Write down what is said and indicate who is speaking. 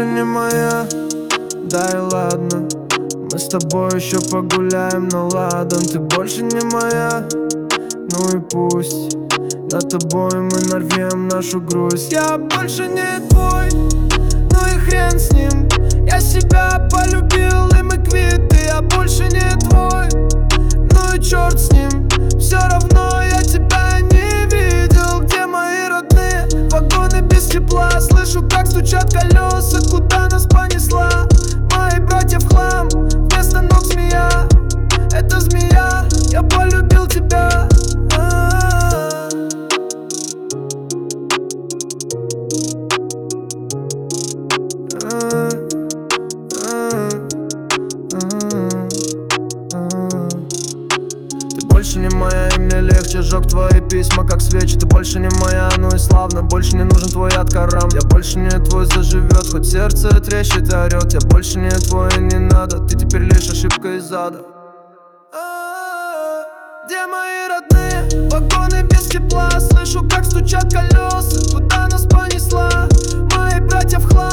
Speaker 1: больше не моя. Да и ладно, мы с тобой еще погуляем на ладан. Ты больше не моя, ну и пусть. Над тобой мы нарвем нашу грусть. Я больше не твой, ну и хрен с ним. Я себя полюбил и мы квиты. Я больше не твой, ну и черт с ним. Все равно я тебя не видел. Где мои родные вагоны без тепла? Слышу, как стучат колеса, куда нас понесла. Мои братья в хлам, вместо ног змея. Это змея, я полюбил тебя. Ты больше не моя, и мне легче. Жёг твои письма, как свечи. Ты больше не моя, ну и славно. Больше не нужен твой откарам. Я больше не твой, заживет, хоть сердце трещит и орёт. Я больше не твой, и не надо. Ты теперь лишь ошибка из ада. Где мои родные вагоны без тепла? Слышу, как стучат колеса, куда нас понесла. Мои братья в хлам.